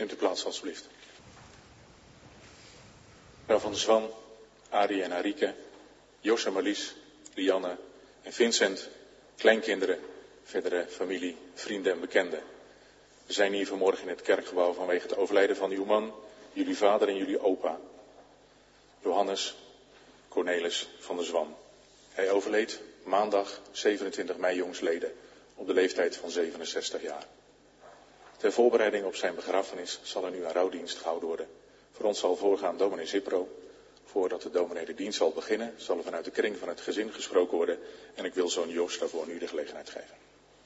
Neemt u plaats alstublieft. Mevrouw van der Zwan, Arie en Arieke, Jos en Marlies, Lianne en Vincent, kleinkinderen, verdere familie, vrienden en bekenden. We zijn hier vanmorgen in het kerkgebouw vanwege het overlijden van uw man, jullie vader en jullie opa, Johannes Cornelis van der Zwan. Hij overleed maandag 27 mei jongstleden op de leeftijd van 67 jaar. Ter voorbereiding op zijn begrafenis zal er nu een rouwdienst gehouden worden. Voor ons zal voorgaan dominee Zipro. Voordat de dominee de dienst zal beginnen, zal er vanuit de kring van het gezin gesproken worden. En ik wil zoon Joost daarvoor nu de gelegenheid geven.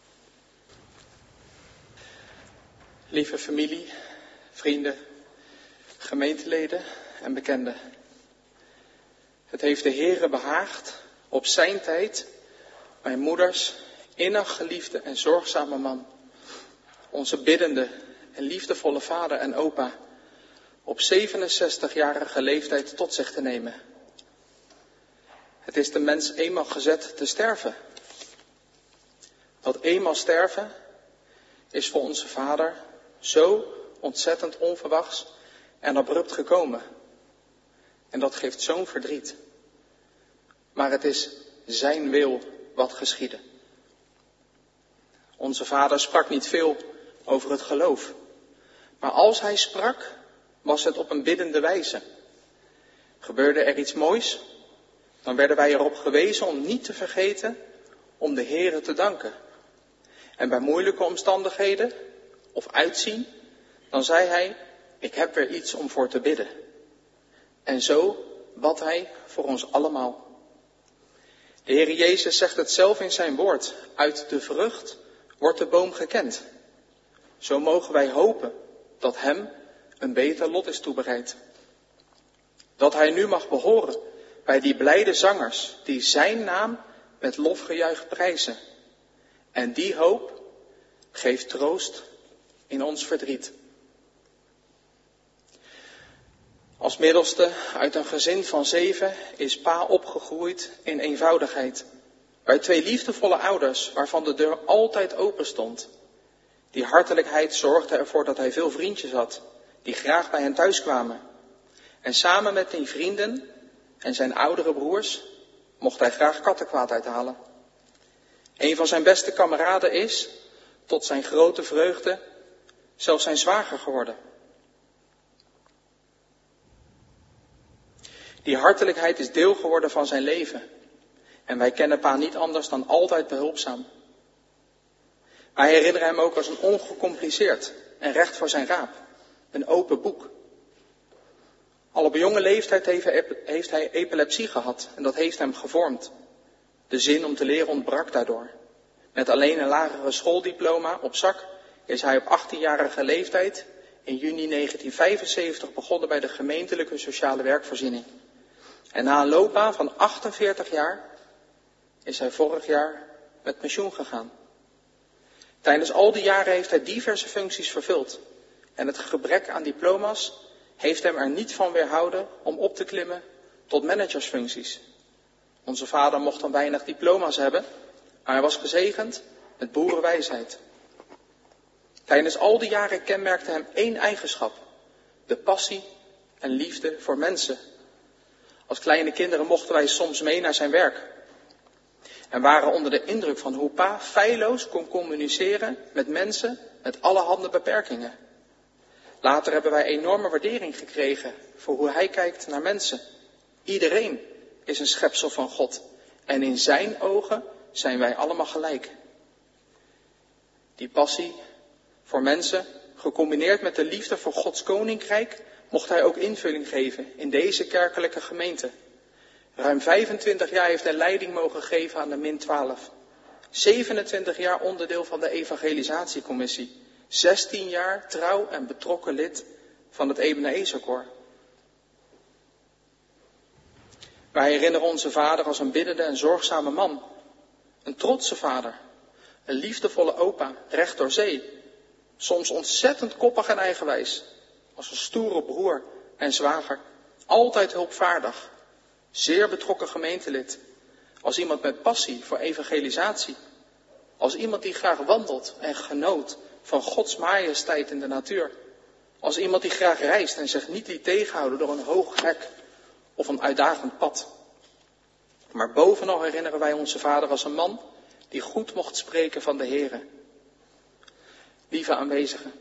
Lieve familie, vrienden, gemeenteleden en bekenden. Het heeft de Heere behaagd op zijn tijd mijn moeders innig geliefde en zorgzame man, onze biddende en liefdevolle vader en opa, op 67-jarige leeftijd tot zich te nemen. Het is de mens eenmaal gezet te sterven. Dat eenmaal sterven is voor onze vader zo ontzettend onverwachts en abrupt gekomen. En dat geeft zo'n verdriet. Maar het is zijn wil wat geschiedde. Onze vader sprak niet veel over het geloof. Maar als hij sprak, was het op een biddende wijze. Gebeurde er iets moois, dan werden wij erop gewezen om niet te vergeten om de Heere te danken. En bij moeilijke omstandigheden of uitzien, dan zei hij, ik heb weer iets om voor te bidden. En zo bad hij voor ons allemaal. De Heer Jezus zegt het zelf in zijn woord, uit de vrucht wordt de boom gekend. Zo mogen wij hopen dat hem een beter lot is toebereid. Dat hij nu mag behoren bij die blijde zangers die zijn naam met lofgejuich prijzen. En die hoop geeft troost in ons verdriet. Als middelste uit een gezin van 7 is pa opgegroeid in eenvoudigheid. Bij 2 liefdevolle ouders waarvan de deur altijd open stond. Die hartelijkheid zorgde ervoor dat hij veel vriendjes had, die graag bij hen thuis kwamen. En samen met die vrienden en zijn oudere broers mocht hij graag kattenkwaad uithalen. Een van zijn beste kameraden is, tot zijn grote vreugde, zelfs zijn zwager geworden. Die hartelijkheid is deel geworden van zijn leven. En wij kennen pa niet anders dan altijd behulpzaam. Wij herinneren hem ook als een ongecompliceerd en recht voor zijn raap. Een open boek. Al op jonge leeftijd heeft hij epilepsie gehad en dat heeft hem gevormd. De zin om te leren ontbrak daardoor. Met alleen een lagere schooldiploma op zak is hij op 18-jarige leeftijd in juni 1975 begonnen bij de gemeentelijke sociale werkvoorziening. En na een loopbaan van 48 jaar is hij vorig jaar met pensioen gegaan. Tijdens al die jaren heeft hij diverse functies vervuld. En het gebrek aan diploma's heeft hem er niet van weerhouden om op te klimmen tot managersfuncties. Onze vader mocht dan weinig diploma's hebben, maar hij was gezegend met boerenwijsheid. Tijdens al die jaren kenmerkte hem 1 eigenschap: de passie en liefde voor mensen. Als kleine kinderen mochten wij soms mee naar zijn werk. En waren onder de indruk van hoe pa feilloos kon communiceren met mensen met allerhande beperkingen. Later hebben wij enorme waardering gekregen voor hoe hij kijkt naar mensen. Iedereen is een schepsel van God. En in zijn ogen zijn wij allemaal gelijk. Die passie voor mensen, gecombineerd met de liefde voor Gods koninkrijk, mocht hij ook invulling geven in deze kerkelijke gemeente. Ruim 25 jaar heeft hij leiding mogen geven aan de min 12. 27 jaar onderdeel van de evangelisatiecommissie. 16 jaar trouw en betrokken lid van het Ebenezer-koor. Wij herinneren onze vader als een biddende en zorgzame man. Een trotse vader. Een liefdevolle opa, recht door zee. Soms ontzettend koppig en eigenwijs. Als een stoere broer en zwager. Altijd hulpvaardig. Zeer betrokken gemeentelid. Als iemand met passie voor evangelisatie. Als iemand die graag wandelt en genoot van Gods majesteit in de natuur. Als iemand die graag reist en zich niet liet tegenhouden door een hoog hek of een uitdagend pad. Maar bovenal herinneren wij onze vader als een man die goed mocht spreken van de Here. Lieve aanwezigen,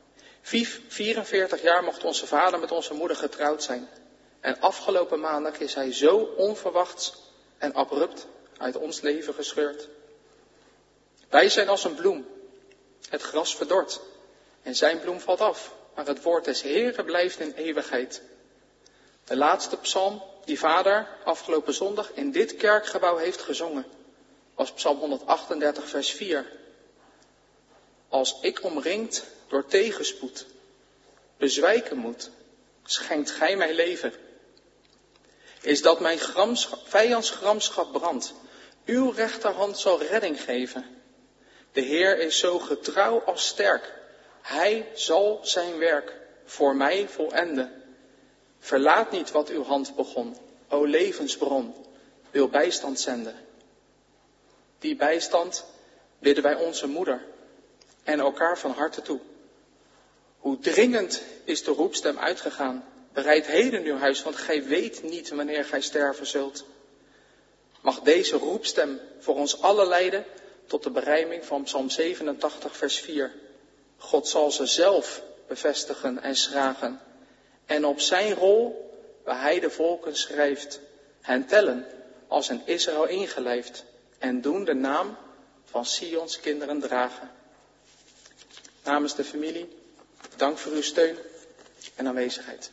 44 jaar mocht onze vader met onze moeder getrouwd zijn. En afgelopen maandag is hij zo onverwachts en abrupt uit ons leven gescheurd. Wij zijn als een bloem. Het gras verdort en zijn bloem valt af. Maar het woord des Heeren blijft in eeuwigheid. De laatste psalm die vader afgelopen zondag in dit kerkgebouw heeft gezongen, was psalm 138 vers 4. Als ik omringd door tegenspoed bezwijken moet, schenkt gij mij leven. Is dat mijn vijandsgramschap brandt, uw rechterhand zal redding geven. De Heer is zo getrouw als sterk, hij zal zijn werk voor mij volenden. Verlaat niet wat uw hand begon, o levensbron, wil bijstand zenden. Die bijstand bidden wij onze moeder en elkaar van harte toe. Hoe dringend is de roepstem uitgegaan. Bereid heden uw huis, want gij weet niet wanneer gij sterven zult. Mag deze roepstem voor ons allen leiden tot de berijming van Psalm 87 vers 4. God zal ze zelf bevestigen en schragen. En op zijn rol, waar hij de volken schrijft, hen tellen als een Israël ingelijfd. En doen de naam van Sions kinderen dragen. Namens de familie, dank voor uw steun en aanwezigheid.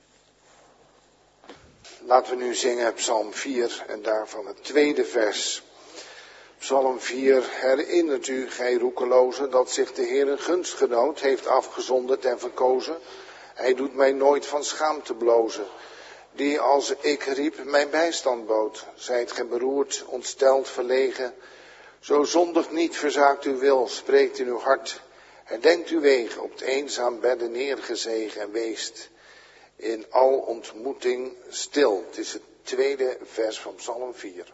Laten we nu zingen Psalm 4 en daarvan het tweede vers. Psalm 4, herinnert u, gij roekelozen, dat zich de Heer een gunstgenoot heeft afgezonderd en verkozen. Hij doet mij nooit van schaamte blozen, die als ik riep mijn bijstand bood. Zijt gij beroerd, ontsteld, verlegen, zo zondig niet, verzaakt uw wil, spreekt in uw hart. Herdenkt uw wegen, op het eenzaam bedden neergezegen en weest in al ontmoeting stil. Het is het tweede vers van Psalm 4.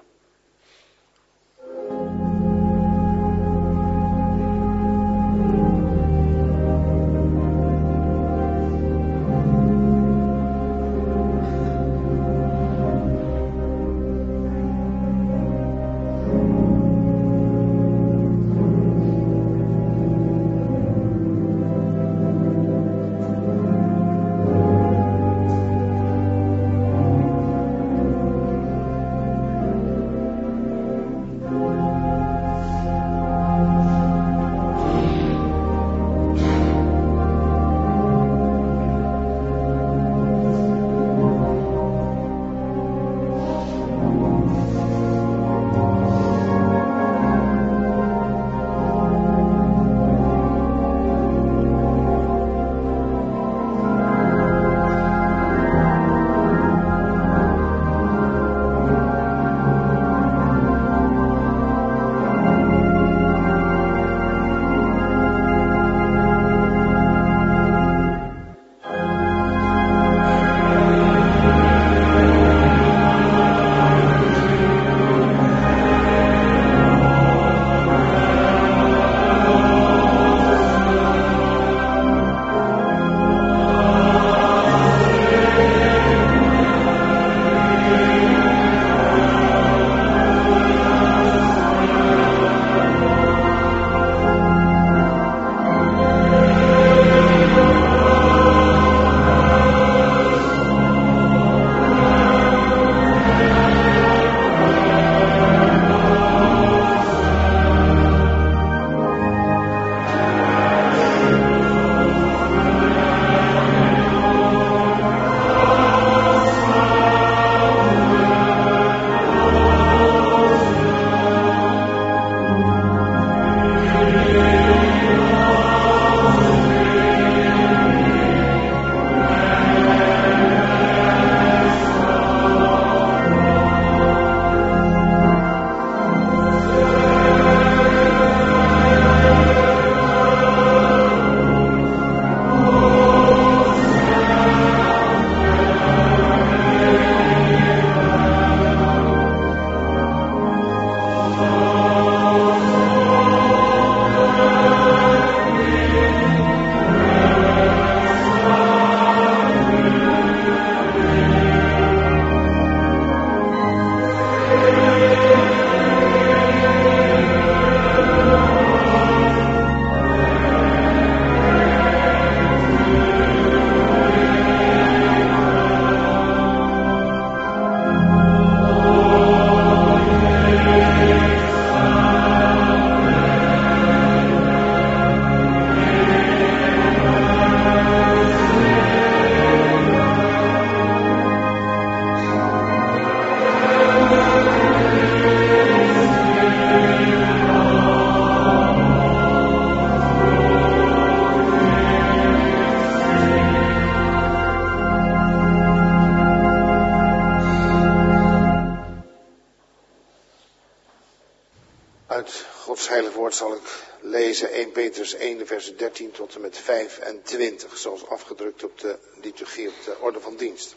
Uit Gods heilig woord zal ik lezen 1 Petrus 1, vers 13 tot en met 25, zoals afgedrukt op de liturgie, op de orde van dienst.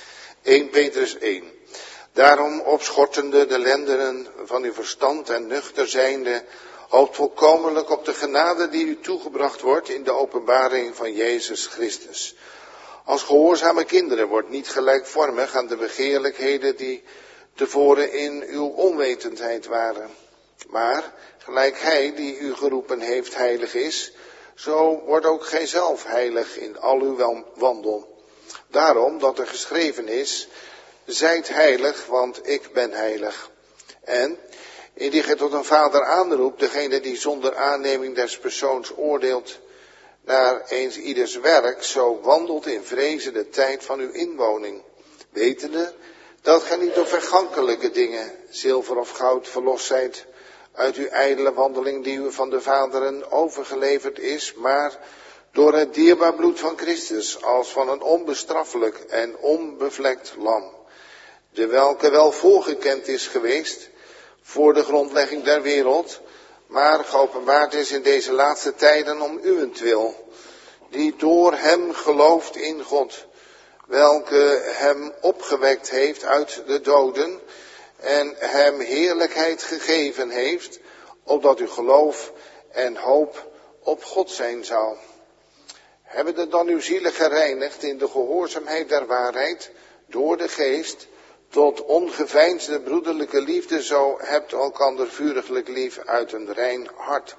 1 Petrus 1. Daarom, opschortende de lendenen van uw verstand en nuchter zijnde, hoopt volkomenlijk op de genade die u toegebracht wordt in de openbaring van Jezus Christus. Als gehoorzame kinderen wordt niet gelijkvormig aan de begeerlijkheden die tevoren in uw onwetendheid waren. Maar, gelijk hij die u geroepen heeft heilig is, zo wordt ook gij zelf heilig in al uw wandel. Daarom dat er geschreven is, zijt heilig, want ik ben heilig. En, indien gij tot een vader aanroept, degene die zonder aanneming des persoons oordeelt, naar eens ieders werk, zo wandelt in vrezen de tijd van uw inwoning, wetende dat gij niet door vergankelijke dingen, zilver of goud, verlost zijt uit uw ijdele wandeling die u van de vaderen overgeleverd is, maar door het dierbaar bloed van Christus, als van een onbestraffelijk en onbevlekt lam, de welke wel voorgekend is geweest voor de grondlegging der wereld, maar geopenbaard is in deze laatste tijden om uwentwil, die door hem gelooft in God, welke hem opgewekt heeft uit de doden en hem heerlijkheid gegeven heeft, opdat uw geloof en hoop op God zijn zou. Hebbende dan uw zielen gereinigd in de gehoorzaamheid der waarheid, door de geest, tot ongeveinsde broederlijke liefde, zo hebt elkander vuriglijk lief uit een rein hart.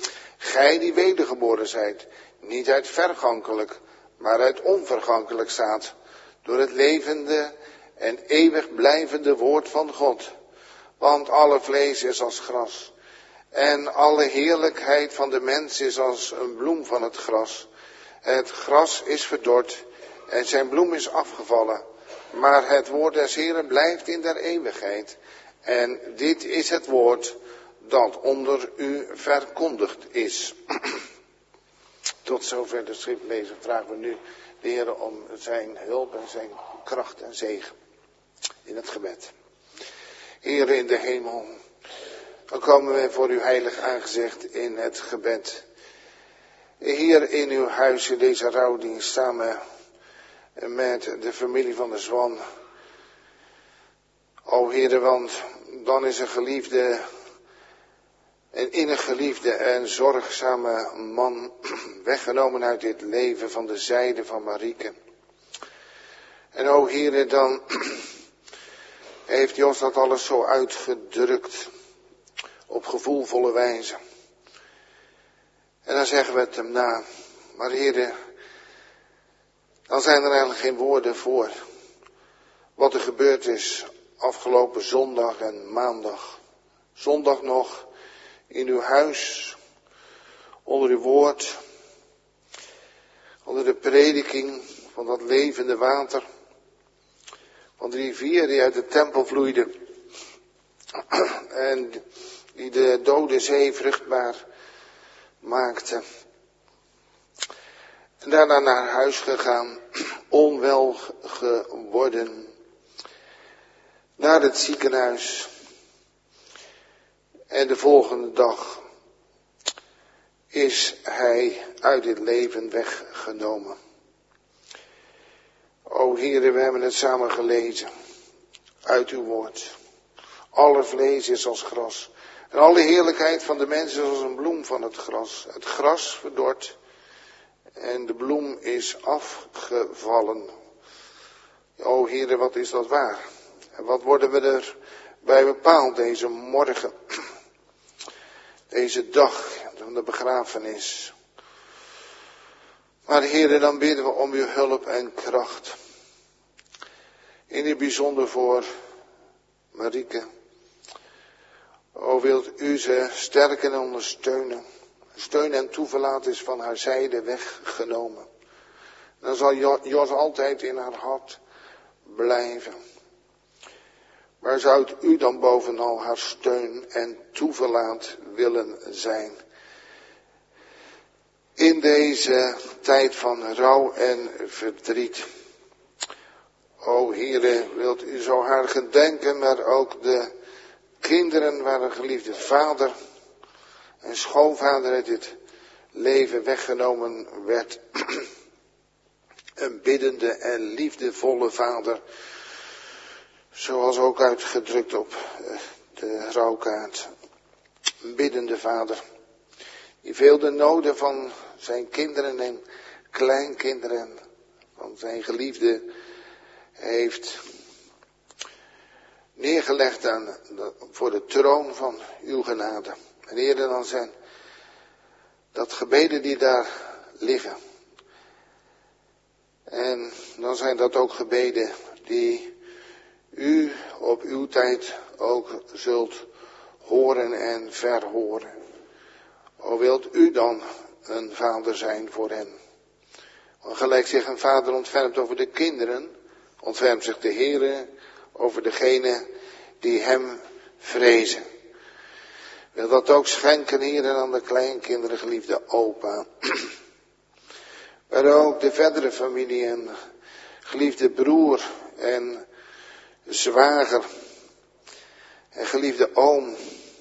Gij die wedergeboren zijt, niet uit vergankelijk, maar uit onvergankelijk zaad, door het levende en eeuwig blijvende woord van God. Want alle vlees is als gras, en alle heerlijkheid van de mens is als een bloem van het gras. Het gras is verdord en zijn bloem is afgevallen, maar het woord des Heeren blijft in der eeuwigheid. En dit is het woord dat onder u verkondigd is. Tot zover de schriftlezer vragen we nu de Heer om zijn hulp en zijn kracht en zegen in het gebed. Heer in de hemel, dan komen wij voor uw heilig aangezicht in het gebed. Hier in uw huis, in deze rouwdienst, samen met de familie van de Zwan. O Heere, want dan is een geliefde, een innig geliefde en zorgzame man weggenomen uit dit leven van de zijde van Marieke. En o Heere, dan heeft Jos dat alles zo uitgedrukt op gevoelvolle wijze. En dan zeggen we het hem na. Maar Heere, dan zijn er eigenlijk geen woorden voor wat er gebeurd is afgelopen zondag en maandag. Zondag nog in uw huis, onder uw woord, onder de prediking van dat levende water, van de rivier die uit de tempel vloeide en die de dode zee vruchtbaar maakte. En daarna naar huis gegaan, onwel geworden, naar het ziekenhuis. En de volgende dag is hij uit dit leven weggenomen. O Heere, we hebben het samen gelezen uit uw woord. Alle vlees is als gras. En alle heerlijkheid van de mens is als een bloem van het gras. Het gras verdort en de bloem is afgevallen. O Heere, wat is dat waar? En wat worden we er bij bepaald deze morgen? Deze dag van de begrafenis. Maar Heere, dan bidden we om uw hulp en kracht. In het bijzonder voor Marieke. O, wilt u ze sterken en ondersteunen. Steun en toeverlaat is van haar zijde weggenomen. Dan zal Jos altijd in haar hart blijven. Maar zou u dan bovenal haar steun en toeverlaat willen zijn? In deze tijd van rouw en verdriet. O Heere, wilt u zo haar gedenken, maar ook de kinderen waar een geliefde vader een schoonvader uit dit leven weggenomen werd. Een biddende en liefdevolle vader. Zoals ook uitgedrukt op de rouwkaart. Een biddende vader. Die veel de noden van zijn kinderen en kleinkinderen, van zijn geliefde, heeft neergelegd voor de troon van uw genade. En Heere, dan zijn dat gebeden die daar liggen. En dan zijn dat ook gebeden die u op uw tijd ook zult horen en verhoren. O, wilt u dan een vader zijn voor hen? Want gelijk zich een vader ontfermt over de kinderen, ontfermt zich de Heere over degene die hem vrezen. Wil dat ook schenken, Heere, aan de kleinkinderen, geliefde opa. Maar ook de verdere familie en geliefde broer en zwager en geliefde oom.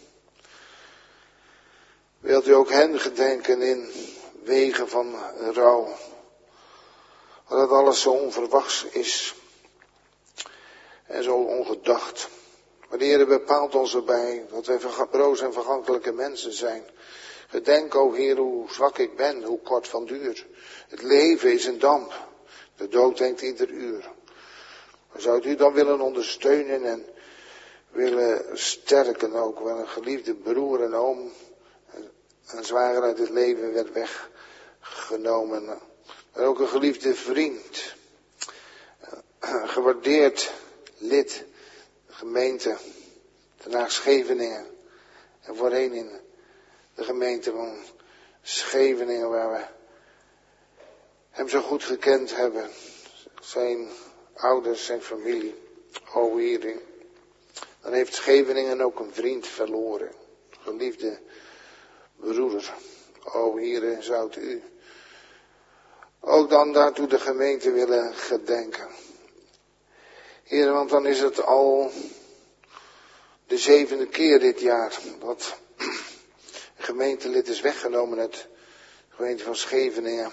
Wilt u ook hen gedenken in wegen van rouw. Dat alles zo onverwachts is. En zo ongedacht. Maar de Heer bepaalt ons erbij dat wij broos en vergankelijke mensen zijn. Gedenk, o Heer, hoe zwak ik ben, hoe kort van duur. Het leven is een damp. De dood denkt ieder uur. Maar zou u dan willen ondersteunen en willen sterken ook, waar een geliefde broer en oom, een zwager uit het leven werd weggenomen. Maar ook een geliefde vriend, een gewaardeerd lid, de gemeente, Den Haag Scheveningen en voorheen in de gemeente van Scheveningen, waar we hem zo goed gekend hebben, zijn ouders, zijn familie, o Heer. Dan heeft Scheveningen ook een vriend verloren, geliefde broeder. O Heer, zou u ook dan daartoe de gemeente willen gedenken. Heer, want dan is het al de 7e keer dit jaar dat een gemeentelid is weggenomen uit de gemeente van Scheveningen.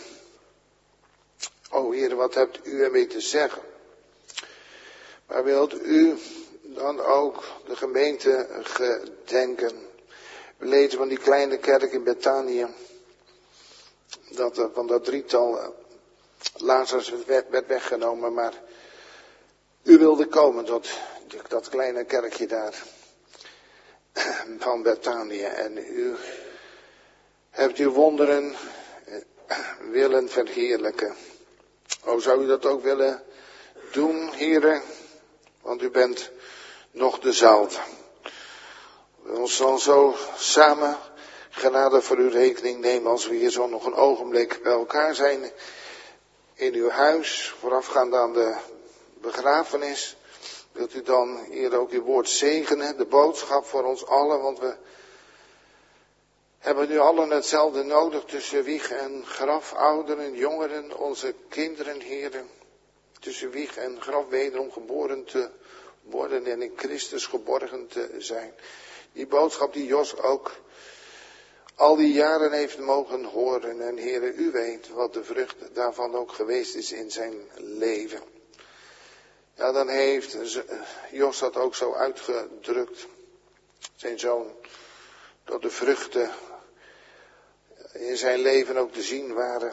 O Heer, wat hebt u ermee te zeggen? Maar wilt u dan ook de gemeente gedenken? We lezen van die kleine kerk in Betanië, dat van dat drietal Lazarus werd weggenomen, maar u wilde komen tot dat kleine kerkje daar van Betanië en u hebt uw wonderen willen verheerlijken. O, zou u dat ook willen doen, Heere? Want u bent nog de zout. We ons dan zo samen genade voor uw rekening nemen als we hier zo nog een ogenblik bij elkaar zijn in uw huis, voorafgaand aan de begrafenis. Wilt u dan hier ook uw woord zegenen, de boodschap voor ons allen, want we hebben nu allen hetzelfde nodig tussen wieg en graf, ouderen, jongeren, onze kinderen, heren. Tussen wieg en graf wederom geboren te worden en in Christus geborgen te zijn. Die boodschap die Jos ook al die jaren heeft mogen horen. En heren, u weet wat de vrucht daarvan ook geweest is in zijn leven. Ja, dan heeft Jos dat ook zo uitgedrukt. Zijn zoon. Dat de vruchten in zijn leven ook te zien waren.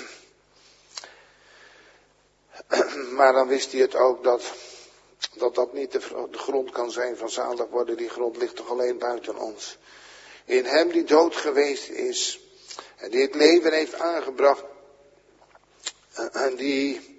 Maar dan wist hij het ook dat niet de grond kan zijn van zalig worden. Die grond ligt toch alleen buiten ons. In hem die dood geweest is. En die het leven heeft aangebracht. En die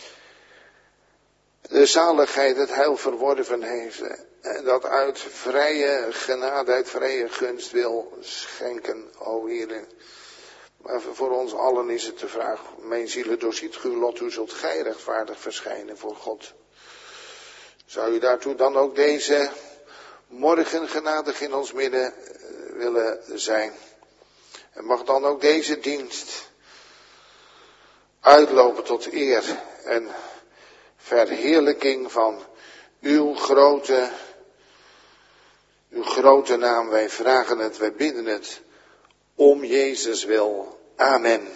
de zaligheid, het heil verworven heeft. En dat uit vrije genade, uit vrije gunst wil schenken, o Heer. Maar voor ons allen is het de vraag, mijn zielen doorziet uw lot, hoe zult gij rechtvaardig verschijnen voor God? Zou u daartoe dan ook deze morgen genadig in ons midden willen zijn? En mag dan ook deze dienst uitlopen tot eer en verheerlijking van uw grote naam. Wij vragen het, wij bidden het. Om Jezus wil. Amen.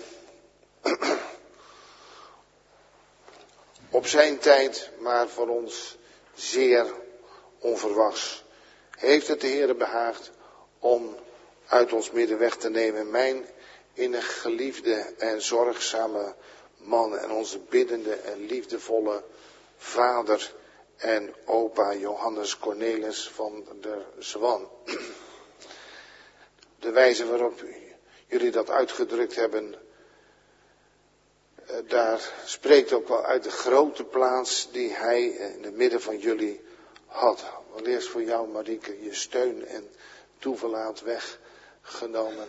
Op zijn tijd, maar voor ons zeer onverwachts, heeft het de Heere behaagd om uit ons midden weg te nemen mijn innig geliefde en zorgzame man en onze biddende en liefdevolle vader en opa Johannes Cornelis van der Zwan. De wijze waarop jullie dat uitgedrukt hebben, daar spreekt ook wel uit de grote plaats die hij in het midden van jullie had. Allereerst voor jou, Marieke, je steun en toeverlaat weggenomen.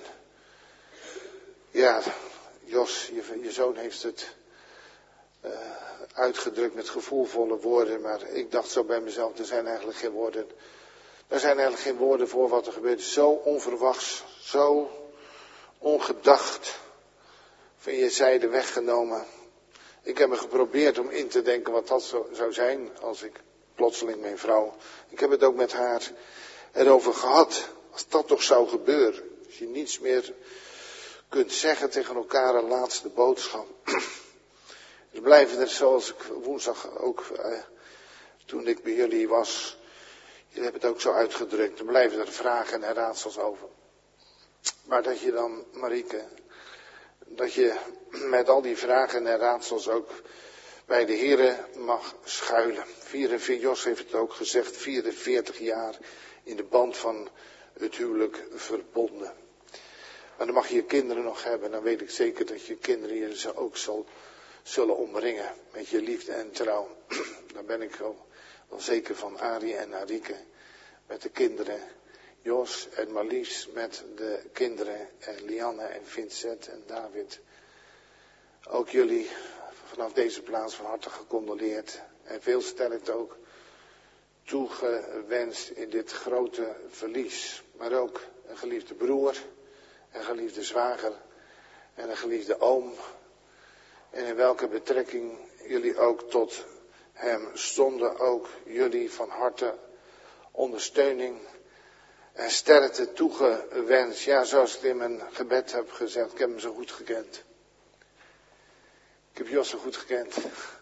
Ja, Jos, je zoon heeft het uitgedrukt met gevoelvolle woorden, maar ik dacht zo bij mezelf, er zijn eigenlijk geen woorden voor wat er gebeurt. Zo onverwachts, zo ongedacht van je zijde weggenomen. Ik heb me geprobeerd om in te denken wat dat zou zijn als ik plotseling mijn vrouw. Ik heb het ook met haar erover gehad. Als dat toch zou gebeuren. Als je niets meer kunt zeggen tegen elkaar, een laatste boodschap. Dus blijven er, zoals ik woensdag ook, toen ik bij jullie was, jullie hebben het ook zo uitgedrukt, dan blijven er vragen en raadsels over. Maar dat je dan, Marieke, dat je met al die vragen en raadsels ook bij de Heere mag schuilen. Jos heeft het ook gezegd, 44 jaar in de band van het huwelijk verbonden. Maar dan mag je je kinderen nog hebben, dan weet ik zeker dat je kinderen je ook zullen omringen met je liefde en trouw. Daar ben ik wel zeker van, Arie en Arieke, met de kinderen. Jos en Marlies met de kinderen en Lianne en Vincent en David. Ook jullie vanaf deze plaats van harte gecondoleerd en veel sterkte ook toegewenst in dit grote verlies. Maar ook een geliefde broer, een geliefde zwager en een geliefde oom. En in welke betrekking jullie ook tot hem stonden, ook jullie van harte ondersteuning en sterkte toegewenst. Ja, zoals ik in mijn gebed heb gezegd, ik heb hem zo goed gekend. Ik heb Jos zo goed gekend.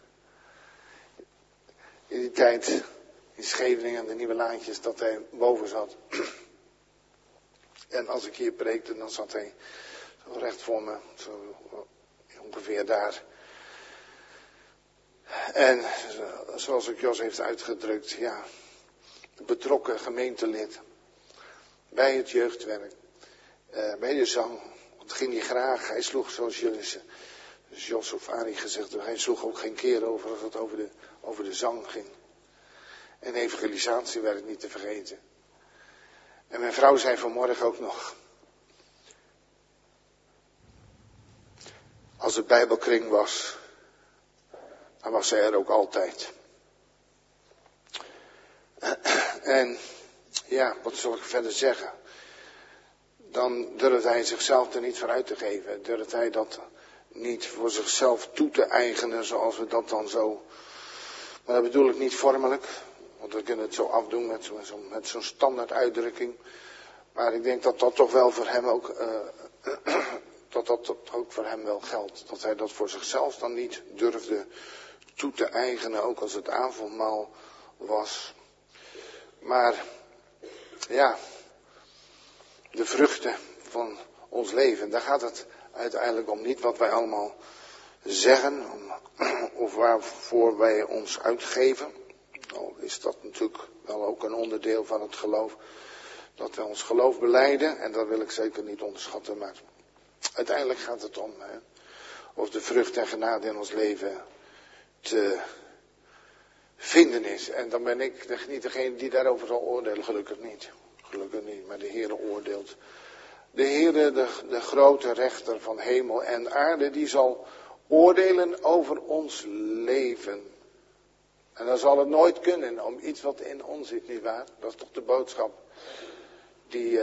In die tijd, in Scheveningen, de Nieuwe Laantjes, dat hij boven zat. En als ik hier preekte, dan zat hij zo recht voor me, zo ongeveer daar. En zoals ik Jos heeft uitgedrukt, ja, betrokken gemeentelid. Bij het jeugdwerk, bij de zang. Want ging hij graag, hij sloeg zoals jullie, dus Jos of Arie gezegd, hij sloeg ook geen keer over als het over de zang ging. En evangelisatiewerk niet te vergeten. En mijn vrouw zei vanmorgen ook nog, als het Bijbelkring was, dan was zij er ook altijd. En ja, wat zal ik verder zeggen? Dan durft hij zichzelf er niet voor uit te geven. Durft hij dat niet voor zichzelf toe te eigenen, zoals we dat dan zo. Maar dat bedoel ik niet vormelijk, want we kunnen het zo afdoen met zo'n standaard uitdrukking. Maar ik denk dat dat toch wel voor hem ook, dat ook voor hem wel geldt. Dat hij dat voor zichzelf dan niet durfde toe te eigenen, ook als het avondmaal was. Maar ja, de vruchten van ons leven, daar gaat het uiteindelijk om, niet wat wij allemaal zeggen of waarvoor wij ons uitgeven. Al is dat natuurlijk wel ook een onderdeel van het geloof, dat wij ons geloof belijden, en dat wil ik zeker niet onderschatten, maar uiteindelijk gaat het om of de vrucht en genade in ons leven te vinden is. En dan ben ik niet degene die daarover zal oordelen, gelukkig niet. Gelukkig niet, maar de Heere oordeelt. De Heere, de grote rechter van hemel en aarde, die zal oordelen over ons leven. En dan zal het nooit kunnen om iets wat in ons zit, nietwaar? Dat is toch de boodschap die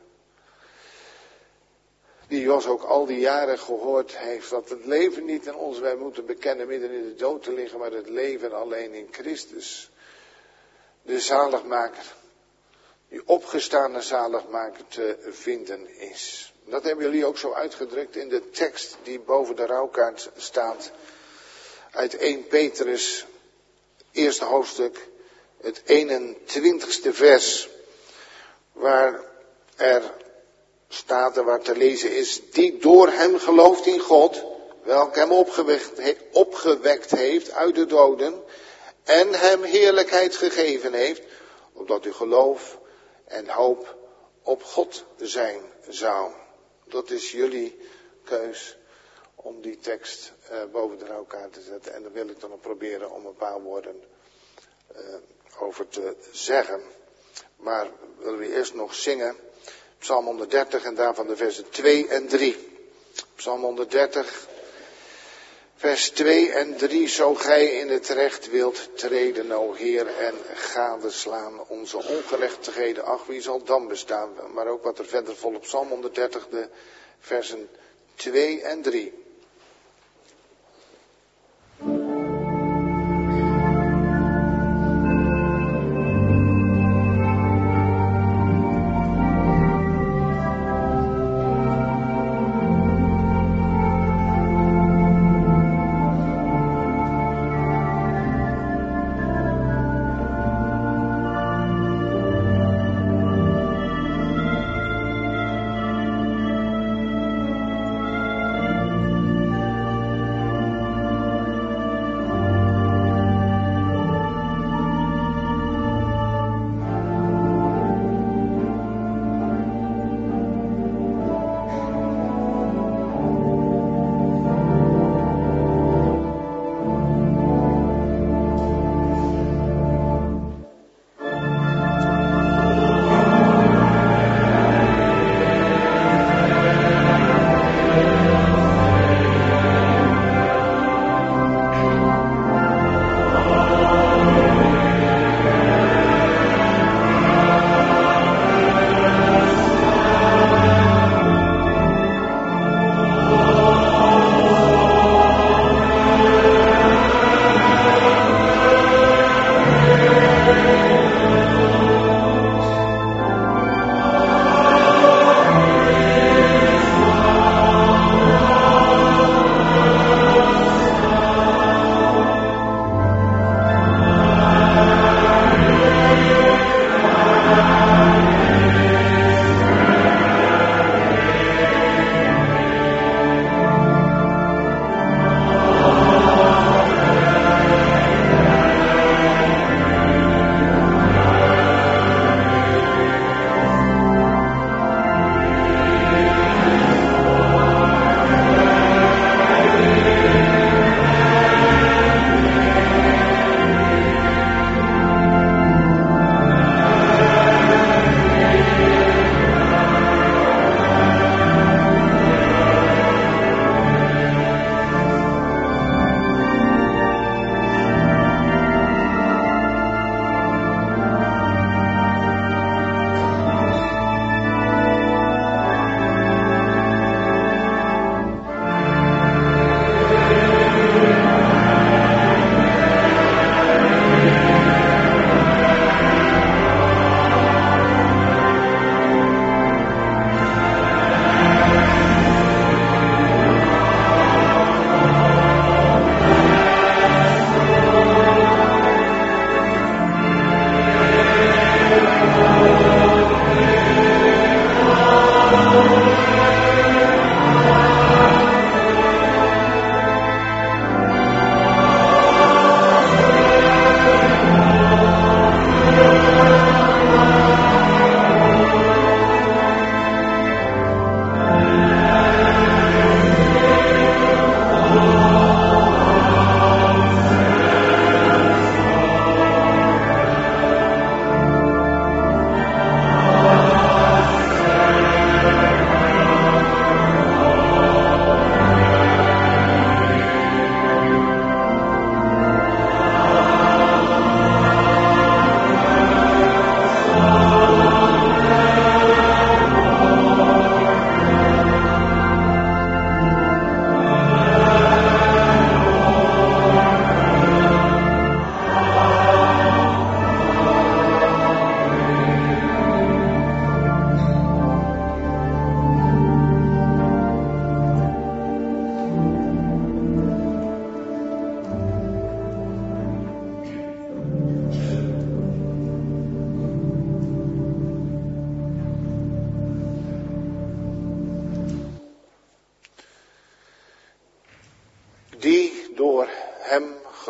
Jos ook al die jaren gehoord heeft. Dat het leven niet in ons, wij moeten bekennen midden in de dood te liggen, maar het leven alleen in Christus. De zaligmaker, die opgestane zaligmaker te vinden is. Dat hebben jullie ook zo uitgedrukt in de tekst die boven de rouwkaart staat. Uit 1 Petrus, eerste hoofdstuk, het 21ste vers. Waar er staat en waar te lezen is, die door hem gelooft in God, welke hem opgewekt heeft uit de doden en hem heerlijkheid gegeven heeft, opdat uw geloof en hoop op God zijn zou. Dat is jullie keus om die tekst boven de rouwkaart te zetten. En daar wil ik dan op proberen om een paar woorden over te zeggen. Maar willen we eerst nog zingen. Psalm 130 en daarvan de versen 2 en 3. Psalm 130, vers 2 en 3. Zo gij in het recht wilt treden, o Heer, en gadeslaan onze ongerechtigheden. Ach, wie zal dan bestaan? Maar ook wat er verder volgt. Psalm 130, de versen 2 en 3.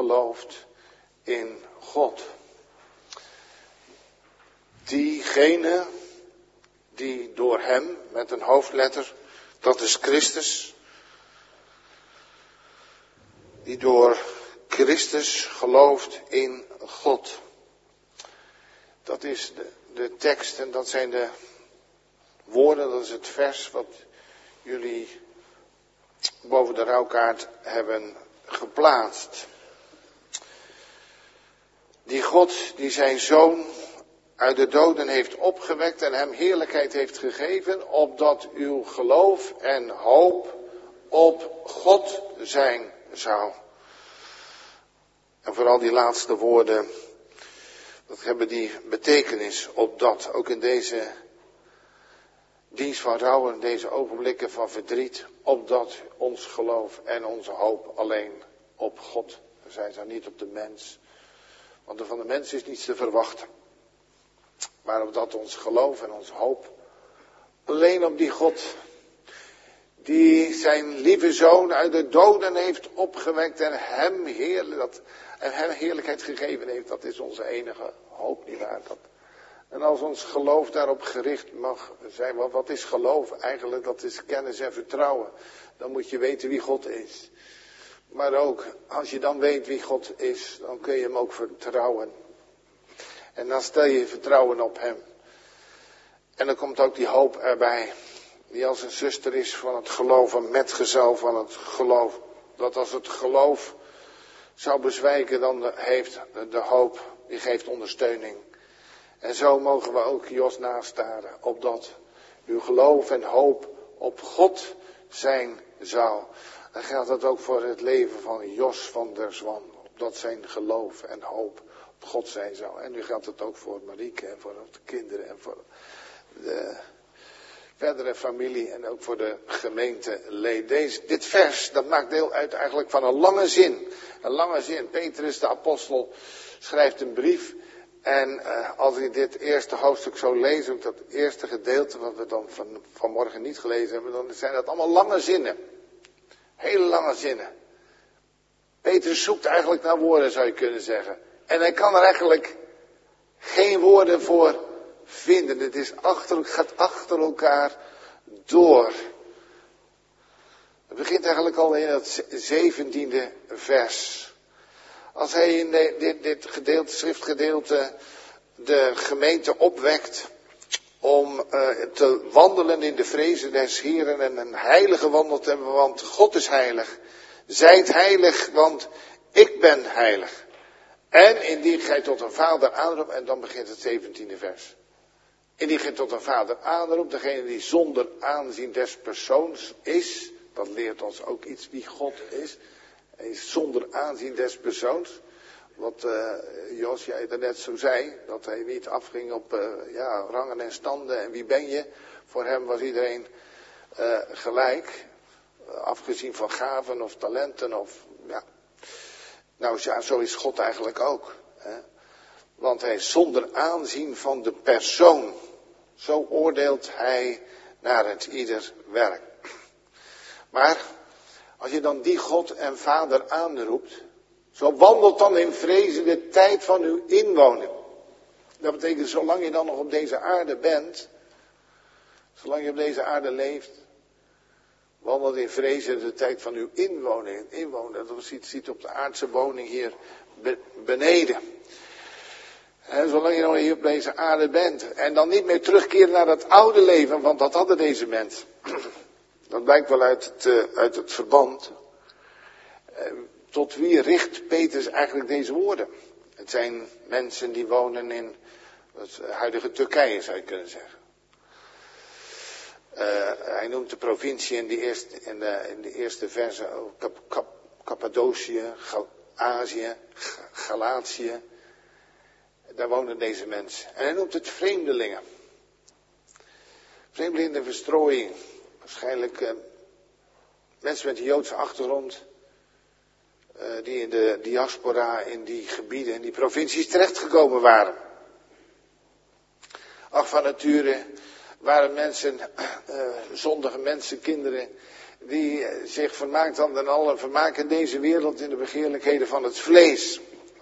gelooft in God. Diegene die door hem, met een hoofdletter, dat is Christus, die door Christus gelooft in God. Dat is de tekst en dat zijn de woorden, dat is het vers wat jullie boven de rouwkaart hebben geplaatst. Die God die zijn zoon uit de doden heeft opgewekt en hem heerlijkheid heeft gegeven, opdat uw geloof en hoop op God zijn zou. En vooral die laatste woorden, dat hebben die betekenis, opdat, ook in deze dienst van rouw, in deze ogenblikken van verdriet, opdat ons geloof en onze hoop alleen op God zijn zou, niet op de mens. Want van de mens is niets te verwachten. Maar opdat ons geloof en onze hoop alleen op die God, die zijn lieve zoon uit de doden heeft opgewekt en hem heerlijkheid gegeven heeft, dat is onze enige hoop, nietwaar? En als ons geloof daarop gericht mag zijn, want wat is geloof eigenlijk? Dat is kennis en vertrouwen. Dan moet je weten wie God is. Maar ook, als je dan weet wie God is, dan kun je hem ook vertrouwen. En dan stel je vertrouwen op hem. En dan komt ook die hoop erbij, die als een zuster is van het geloof, een metgezel van het geloof. Dat als het geloof zou bezwijken, dan heeft de hoop, die geeft ondersteuning. En zo mogen we ook Jos nastaren, opdat uw geloof en hoop op God zijn zou. Dan geldt dat ook voor het leven van Jos van der Zwan, opdat zijn geloof en hoop op God zijn zou. En nu geldt het ook voor Marieke en voor de kinderen en voor de verdere familie en ook voor de gemeenteleden. Dit vers, dat maakt deel uit eigenlijk van een lange zin. Een lange zin. Petrus de apostel schrijft een brief. En als ik dit eerste hoofdstuk zo lees, ook dat eerste gedeelte wat we dan vanmorgen niet gelezen hebben, dan zijn dat allemaal lange zinnen. Hele lange zinnen. Petrus zoekt eigenlijk naar woorden, zou je kunnen zeggen. En hij kan er eigenlijk geen woorden voor vinden. Het gaat achter elkaar door. Het begint eigenlijk al in het 17e vers. Als hij in dit schriftgedeelte de gemeente opwekt om te wandelen in de vrezen des Heren en een heilige wandel te hebben, want God is heilig. Zijt heilig, want ik ben heilig. En indien gij tot een vader aanroept, en dan begint het 17e vers. Indien gij tot een vader aanroept, degene die zonder aanzien des persoons is, dat leert ons ook iets wie God is. Hij is zonder aanzien des persoons. Wat Jos, jij daarnet zo zei, dat hij niet afging op rangen en standen en wie ben je. Voor hem was iedereen gelijk, afgezien van gaven of talenten of ja. Nou ja, zo is God eigenlijk ook. Hè? Want hij is zonder aanzien van de persoon. Zo oordeelt hij naar het ieder werk. Maar als je dan die God en Vader aanroept, zo wandelt dan in vrezen de tijd van uw inwonen. Dat betekent, zolang je dan nog op deze aarde bent, zolang je op deze aarde leeft, wandelt in vrezen de tijd van uw inwonen. Inwonen, dat ziet op de aardse woning hier beneden. En zolang je nog hier op deze aarde bent. En dan niet meer terugkeren naar het oude leven, want dat hadden deze mensen. Dat blijkt wel uit het verband. Tot wie richt Petrus eigenlijk deze woorden? Het zijn mensen die wonen in het huidige Turkije, zou je kunnen zeggen. Hij noemt de provincie in de eerste verse Cappadocië, Azië, Galatië. Daar wonen deze mensen. En hij noemt het vreemdelingen. Vreemdelingen in de verstrooiing. Waarschijnlijk mensen met een Joodse achtergrond. Die in de diaspora, in die gebieden, in die provincies terechtgekomen waren. Ach, van nature waren mensen, zondige mensen, kinderen, die zich vermaakt aan alle vermaak in deze wereld in de begeerlijkheden van het vlees.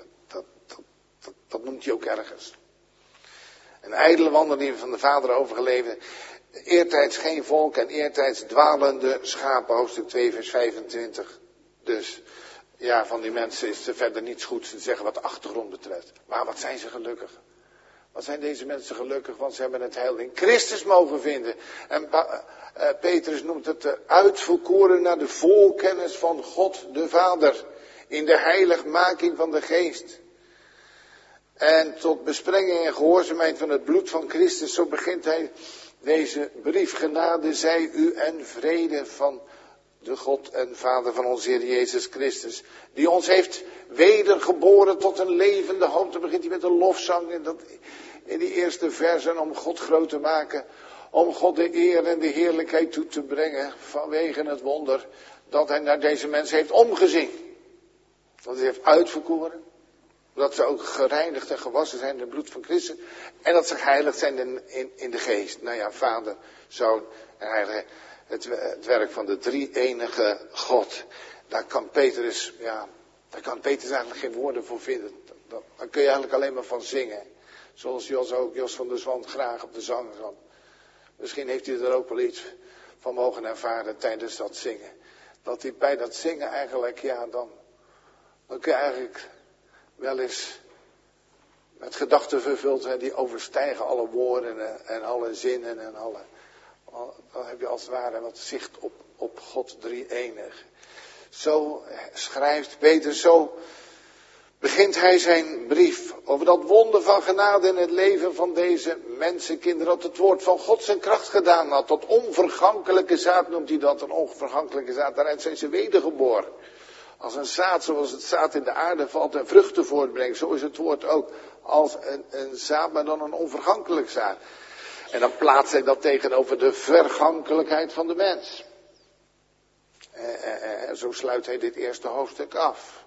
Dat noemt hij ook ergens. Een ijdele wandeling van de Vader overgeleverd. Eertijds geen volk en eertijds dwalende schapen, hoofdstuk 2 vers 25. Dus ja, van die mensen is er verder niets goeds te zeggen wat de achtergrond betreft. Maar wat zijn ze gelukkig. Wat zijn deze mensen gelukkig, want ze hebben het heil in Christus mogen vinden. En Petrus noemt het de uitverkoren naar de volkennis van God de Vader. In de heiligmaking van de geest. En tot besprenging en gehoorzaamheid van het bloed van Christus, zo begint hij deze brief. Genade zij u en vrede van de God en Vader van onze Heer Jezus Christus. Die ons heeft wedergeboren tot een levende hoop. Dan begint hij met een lofzang in die eerste versen om God groot te maken. Om God de eer en de heerlijkheid toe te brengen vanwege het wonder dat hij naar deze mensen heeft omgezien. Dat hij heeft uitverkoren. Dat ze ook gereinigd en gewassen zijn in het bloed van Christus. En dat ze geheiligd zijn in de geest. Nou ja, Vader, Zoon en Heilige. Het werk van de drie-enige God. Daar kan Petrus eigenlijk geen woorden voor vinden. Daar kun je eigenlijk alleen maar van zingen. Zoals Jos van der Zwant graag op de zang zat. Misschien heeft hij er ook wel iets van mogen ervaren tijdens dat zingen. Dat hij bij dat zingen eigenlijk, dan kun je eigenlijk wel eens met gedachten vervuld zijn die overstijgen alle woorden en alle zinnen en alle. Dan heb je als het ware wat zicht op God drie-enig. Zo schrijft Petrus, zo begint hij zijn brief over dat wonder van genade in het leven van deze mensenkinderen. Dat het woord van God zijn kracht gedaan had. Tot onvergankelijke zaad noemt hij dat, een onvergankelijke zaad. Daaruit zijn ze wedergeboren. Als een zaad, zoals het zaad in de aarde valt en vruchten voortbrengt. Zo is het woord ook als een zaad, maar dan een onvergankelijk zaad. En dan plaatst hij dat tegenover de vergankelijkheid van de mens. Zo sluit hij dit eerste hoofdstuk af.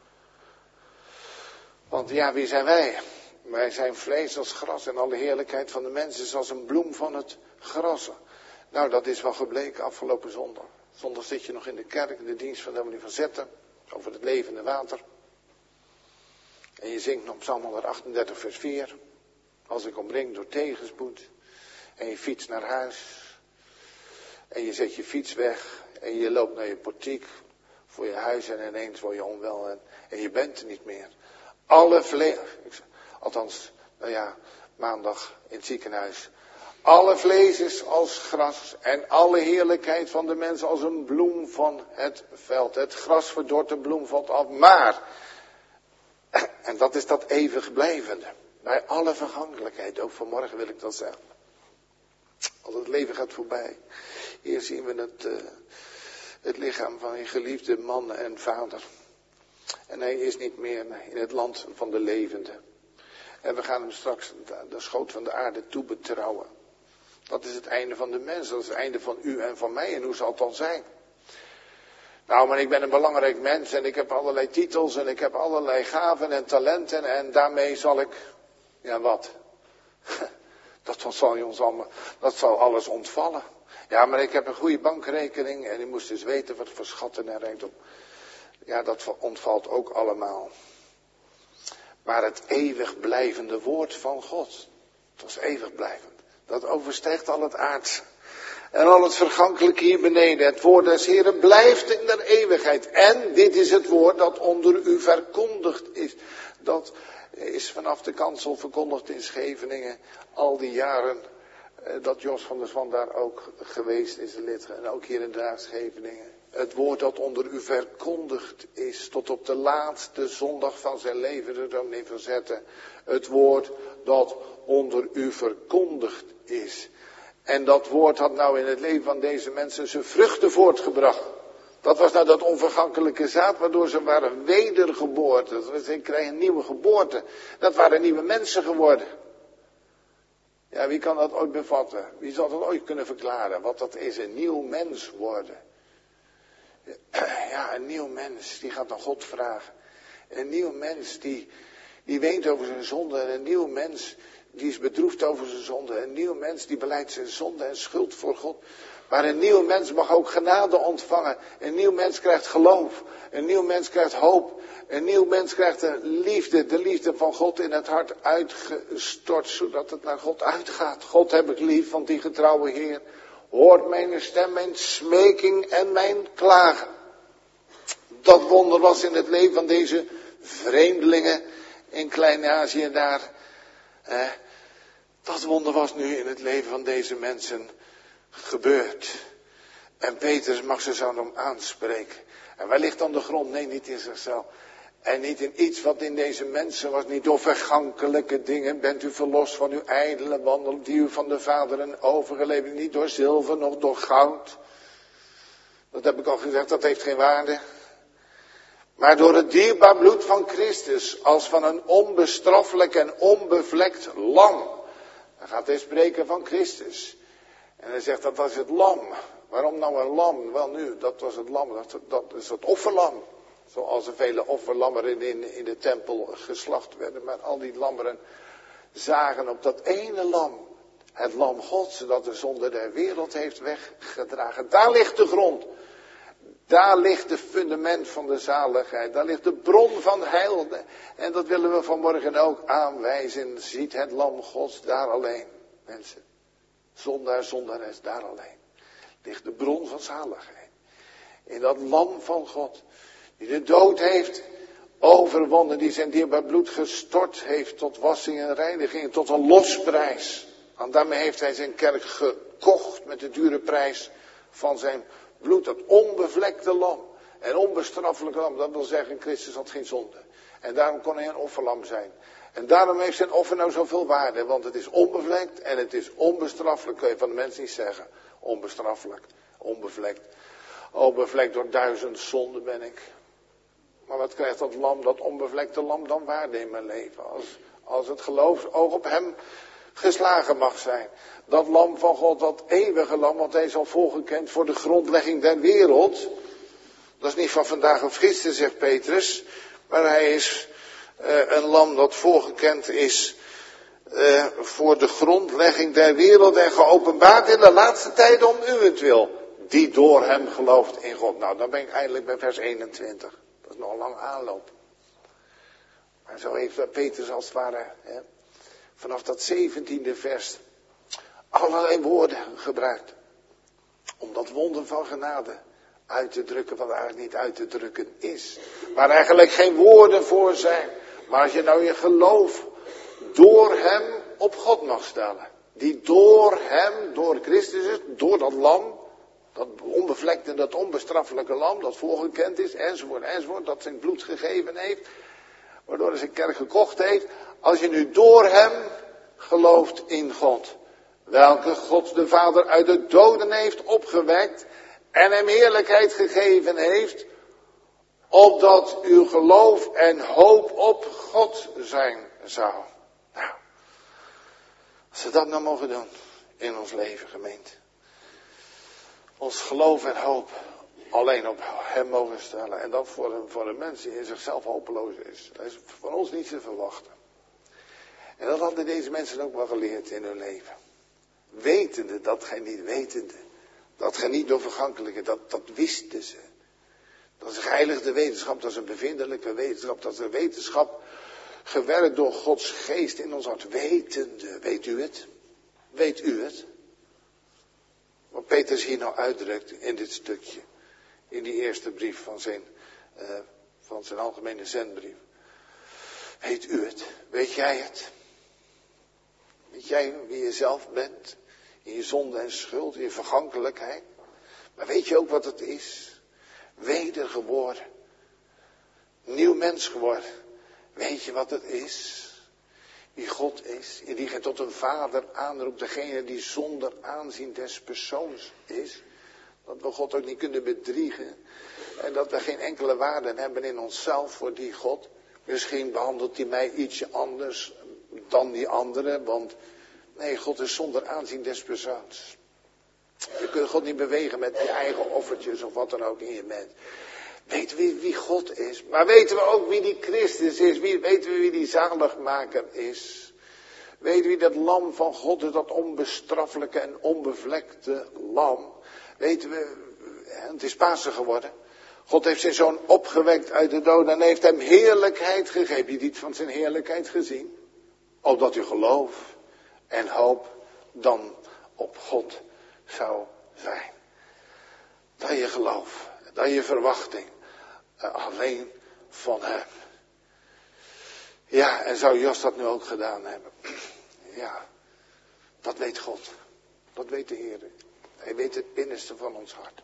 Want ja, wie zijn wij? Wij zijn vlees als gras en alle heerlijkheid van de mens is als een bloem van het gras. Nou, dat is wel gebleken afgelopen zondag. Zondag zit je nog in de kerk, in de dienst van dominee van Zetten, over het levende water. En je zingt op Psalm 138 vers 4. Als ik omringd door tegenspoed. En je fietst naar huis. En je zet je fiets weg. En je loopt naar je portiek voor je huis en ineens word je onwel. En je bent er niet meer. Alle vlees, althans, maandag in het ziekenhuis. Alle vlees is als gras en alle heerlijkheid van de mens als een bloem van het veld. Het gras verdort, de bloem valt af, maar, en dat is dat eeuwig blijvende. Bij alle vergankelijkheid, ook vanmorgen wil ik dat zeggen. Als het leven gaat voorbij. Hier zien we het lichaam van een geliefde man en vader. En hij is niet meer in het land van de levenden. En we gaan hem straks de schoot van de aarde toebetrouwen. Dat is het einde van de mens, dat is het einde van u en van mij. En hoe zal het dan zijn? Nou, maar ik ben een belangrijk mens en ik heb allerlei titels en ik heb allerlei gaven en talenten en daarmee zal ik, wat? Dat zal alles ontvallen. Ja, maar ik heb een goede bankrekening en u moest dus weten wat voor schatten en rijkdom. Ja, dat ontvalt ook allemaal. Maar het eeuwig blijvende woord van God, dat is eeuwig blijvend. Dat overstijgt al het aardse. En al het vergankelijke hier beneden. Het woord des Heren blijft in der eeuwigheid. En dit is het woord dat onder u verkondigd is. Dat is vanaf de kansel verkondigd in Scheveningen. Al die jaren dat Jos van der Zwant daar ook geweest is, lid. En ook hier in Scheveningen. Het woord dat onder u verkondigd is. Tot op de laatste zondag van zijn leven. De dominee van Zetten. Het woord dat onder u verkondigd is. En dat woord had nou in het leven van deze mensen zijn vruchten voortgebracht. Dat was nou dat onvergankelijke zaad waardoor ze waren wedergeboord. Ze kregen een nieuwe geboorte. Dat waren nieuwe mensen geworden. Ja, wie kan dat ooit bevatten? Wie zal dat ooit kunnen verklaren? Wat dat is, een nieuw mens worden. Ja, een nieuw mens, die gaat naar God vragen. Een nieuw mens die weent over zijn zonde. En een nieuw mens die is bedroefd over zijn zonde. Een nieuw mens die belijdt zijn zonde en schuld voor God. Maar een nieuw mens mag ook genade ontvangen. Een nieuw mens krijgt geloof. Een nieuw mens krijgt hoop. Een nieuw mens krijgt de liefde van God in het hart uitgestort, zodat het naar God uitgaat. God heb ik lief, want die getrouwe Heer hoort mijn stem, mijn smeking en mijn klagen. Dat wonder was in het leven van deze vreemdelingen in Klein-Azië daar. Dat wonder was nu in het leven van deze mensen gebeurd. En Petrus mag ze zo nog aanspreken. En waar ligt dan de grond? Nee, niet in zichzelf. En niet in iets wat in deze mensen was. Niet door vergankelijke dingen. Bent u verlost van uw ijdele wandel die u van de vaderen overgeleverd. Niet door zilver, noch door goud. Dat heb ik al gezegd, dat heeft geen waarde. Maar door het dierbaar bloed van Christus. Als van een onbestraffelijk en onbevlekt lam. Dan gaat hij spreken van Christus. En hij zegt dat was het lam. Waarom nou een lam? Wel nu, dat was het lam. Dat is het offerlam. Zoals er vele offerlammeren in de tempel geslacht werden. Maar al die lammeren zagen op dat ene lam. Het lam Gods, dat de zonde der wereld heeft weggedragen. Daar ligt de grond. Daar ligt het fundament van de zaligheid. Daar ligt de bron van heil. En dat willen we vanmorgen ook aanwijzen. Ziet het lam Gods daar alleen. Mensen. Zondares daar alleen. Ligt de bron van zaligheid. In dat lam van God. Die de dood heeft overwonnen. Die zijn dierbaar bloed gestort heeft tot wassing en reiniging. Tot een losprijs. En daarmee heeft hij zijn kerk gekocht met de dure prijs van zijn bloed. Dat onbevlekte lam. En onbestraffelijk lam. Dat wil zeggen, Christus had geen zonde. En daarom kon hij een offerlam zijn. En daarom heeft zijn offer nou zoveel waarde. Want het is onbevlekt en het is onbestraffelijk. Kun je van de mensen niet zeggen. Onbestraffelijk, onbevlekt. Onbevlekt door 1000 zonden ben ik. Maar wat krijgt dat lam, dat onbevlekte lam dan waarde in mijn leven? Als het geloofsoog op hem geslagen mag zijn. Dat lam van God, dat eeuwige lam, want hij is al voorgekend voor de grondlegging der wereld. Dat is niet van vandaag of gisteren, zegt Petrus. Maar hij is een lam dat voorgekend is voor de grondlegging der wereld en geopenbaard in de laatste tijden om uwentwil. Die door hem gelooft in God. Nou, dan ben ik eindelijk bij vers 21. Dat is nog een lang aanloop. Maar zo heeft Petrus als het ware, vanaf dat 17e vers, allerlei woorden gebruikt. Om dat wonder van genade uit te drukken, wat eigenlijk niet uit te drukken is. Waar eigenlijk geen woorden voor zijn. Maar als je nou je geloof door hem op God mag stellen. Die door hem, door Christus is, door dat lam, dat onbevlekte, dat onbestraffelijke lam, dat voorgekend is, enzovoort, dat zijn bloed gegeven heeft, waardoor hij zijn kerk gekocht heeft. Als je nu door hem gelooft in God, welke God de Vader uit de doden heeft opgewekt en hem heerlijkheid gegeven heeft, opdat uw geloof en hoop op God zijn zou. Nou, als we dat nou mogen doen in ons leven, gemeente. Ons geloof en hoop alleen op hem mogen stellen. En dat voor een mens die in zichzelf hopeloos is. Dat is voor ons niet te verwachten. En dat hadden deze mensen ook wel geleerd in hun leven. Wetende dat gij niet wetende. Dat gij niet door vergankelijke, dat wisten ze. Dat is een geheiligde wetenschap, dat is een bevindelijke wetenschap. Dat is een wetenschap gewerkt door Gods geest in ons hart. Wetende, weet u het? Weet u het? Wat Petrus hier nou uitdrukt in dit stukje. In die eerste brief van zijn algemene zendbrief. Weet u het? Weet jij het? Weet jij wie je zelf bent? In je zonde en schuld, in je vergankelijkheid. Maar weet je ook wat het is? Wedergeboren. Nieuw mens geworden. Weet je wat het is? Wie God is. In die gij tot een vader aanroept. Degene die zonder aanzien des persoons is. Dat we God ook niet kunnen bedriegen. En dat we geen enkele waarde hebben in onszelf voor die God. Misschien behandelt hij mij ietsje anders dan die andere. Want nee, God is zonder aanzien des persoons. Je kunt God niet bewegen met je eigen offertjes of wat dan ook in je mens. Weten we wie God is. Maar weten we ook wie die Christus is. Weten we wie die zaligmaker is. Weet wie dat lam van God is, dat onbestraffelijke en onbevlekte lam. Weten we, het is Pasen geworden. God heeft zijn zoon opgewekt uit de dood en heeft hem heerlijkheid gegeven. Heb je niet van zijn heerlijkheid gezien? Opdat u geloof en hoop dan op God zou zijn. Dat je geloof, dat je verwachting alleen van hem. Ja, en zou Jos dat nu ook gedaan hebben? Ja, dat weet God. Dat weet de Heer. Hij weet het binnenste van ons hart.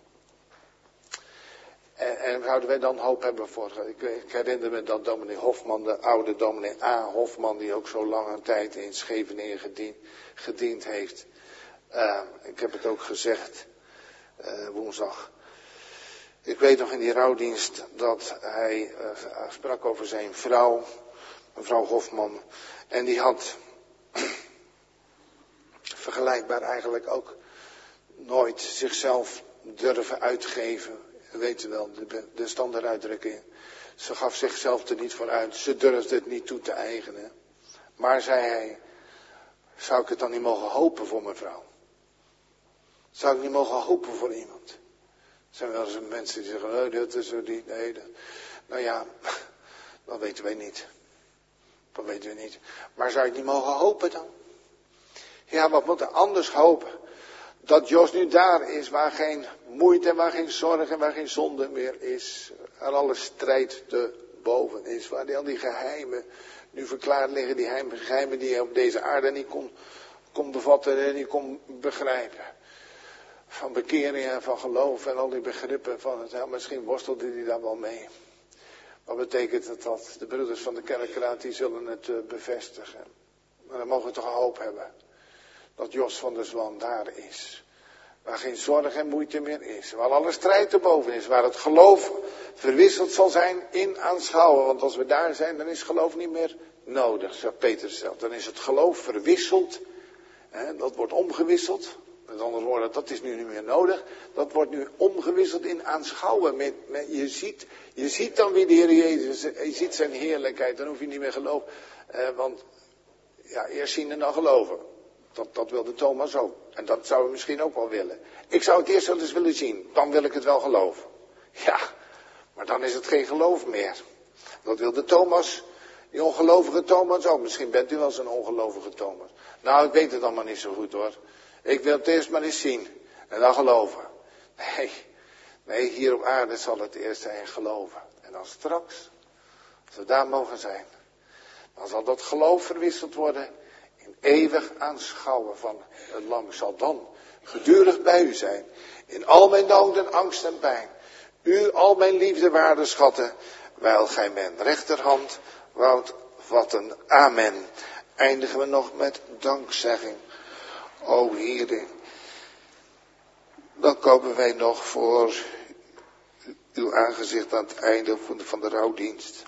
En zouden wij dan hoop hebben voor... Ik herinner me dat dominee Hofman, de oude dominee A. Hofman, die ook zo lange tijd in Scheveningen gediend heeft. Ik heb het ook gezegd, woensdag. Ik weet nog in die rouwdienst dat hij sprak over zijn vrouw, mevrouw Hofman. En die had vergelijkbaar eigenlijk ook nooit zichzelf durven uitgeven. Weet u wel, de standaarduitdrukking. Ze gaf zichzelf er niet voor uit. Ze durfde het niet toe te eigenen. Maar zei hij, zou ik het dan niet mogen hopen voor mijn vrouw? Zou ik niet mogen hopen voor iemand? Er zijn wel eens mensen die zeggen, dat is er niet. Nee, nou ja, dat weten wij niet. Dat weten we niet. Maar zou ik niet mogen hopen dan? Ja, wat moet er anders hopen? Dat Jos nu daar is, waar geen moeite en waar geen zorg en waar geen zonde meer is. Waar alle strijd te boven is. Waar al die geheimen nu verklaard liggen. Die geheimen die hij op deze aarde niet kon bevatten en niet kon begrijpen. Van bekering en van geloof en al die begrippen van het hel. Misschien worstelde hij daar wel mee. Wat betekent het dat? De broeders van de kerkraad die zullen het bevestigen. Maar dan mogen we toch hoop hebben. Dat Jos van der Zwan daar is. Waar geen zorg en moeite meer is. Waar alle strijd erboven is. Waar het geloof verwisseld zal zijn in aanschouwen. Want als we daar zijn, dan is geloof niet meer nodig, zegt Petrus zelf. Dan is het geloof verwisseld. Dat wordt omgewisseld. Met andere woorden, dat is nu niet meer nodig. Dat wordt nu omgewisseld in aanschouwen. Je ziet dan weer de Heer Jezus. Je ziet zijn heerlijkheid. Dan hoef je niet meer geloven. Want ja, eerst zien en dan geloven. Dat wilde Thomas ook. En dat zouden we misschien ook wel willen. Ik zou het eerst wel eens willen zien. Dan wil ik het wel geloven. Ja, maar dan is het geen geloof meer. Dat wilde Thomas. Die ongelovige Thomas ook. Misschien bent u wel zo'n ongelovige Thomas. Nou, ik weet het allemaal niet zo goed hoor. Ik wil het eerst maar eens zien. En dan geloven. Nee, hier op aarde zal het eerst zijn geloven. En dan straks, als we daar mogen zijn, dan zal dat geloof verwisseld worden in eeuwig aanschouwen van het lam. Ik zal dan gedurig bij u zijn. In al mijn nood en angst en pijn. U al mijn liefdewaarde schatten. Wijl gij mijn rechterhand woudt vatten. Amen. Eindigen we nog met dankzegging. O Heere, dan komen wij nog voor uw aangezicht aan het einde van de rouwdienst.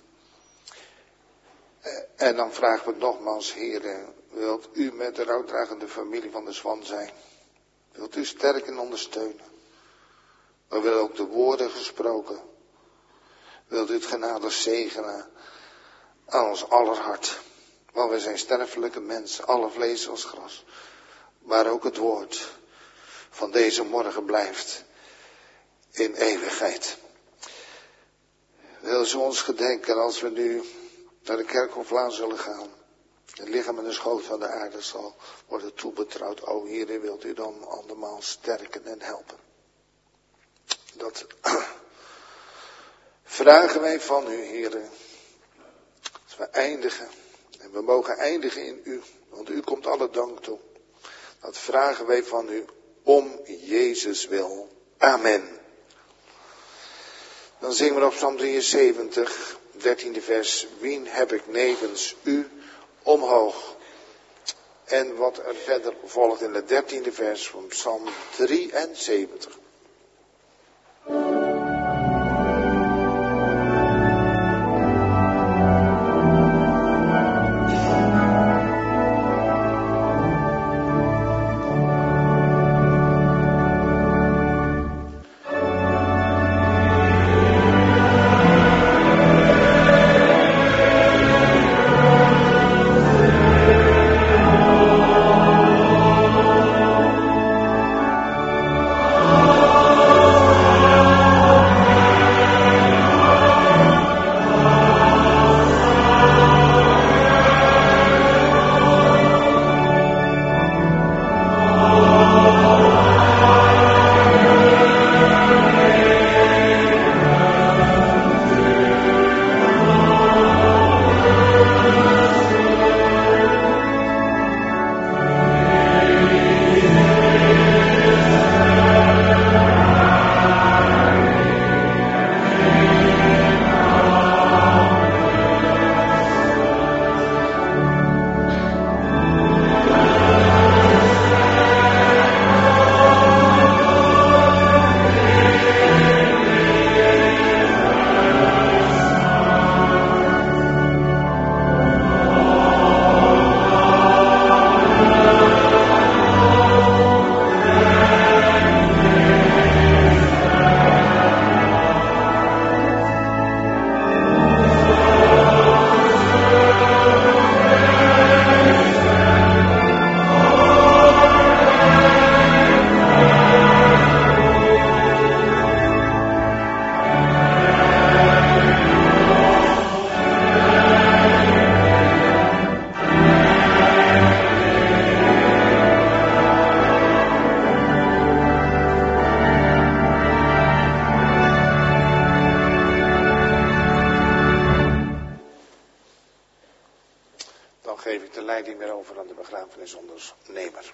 En dan vragen we nogmaals, Heere, wilt u met de rouwdragende familie van de Zwan zijn? Wilt u sterk en ondersteunen? Maar wil ook de woorden gesproken? Wilt u het genadig zegenen aan ons aller hart? Want wij zijn sterfelijke mensen, alle vlees als gras. Maar ook het woord van deze morgen blijft in eeuwigheid. Wil ze ons gedenken als we nu naar de kerkhoflaan zullen gaan. Het lichaam en de schoot van de aarde zal worden toebetrouwd. O Heere, wilt u dan andermaal sterken en helpen. Dat vragen wij van u, Heere. Als we eindigen. En we mogen eindigen in u. Want u komt alle dank toe. Dat vragen wij van u om Jezus wil. Amen. Dan zingen we op Psalm 73, 13e vers. Wien heb ik nevens u omhoog. En wat er verder volgt in de 13e vers van Psalm 73. Dan geef ik de leiding weer over aan de begrafenisondernemer.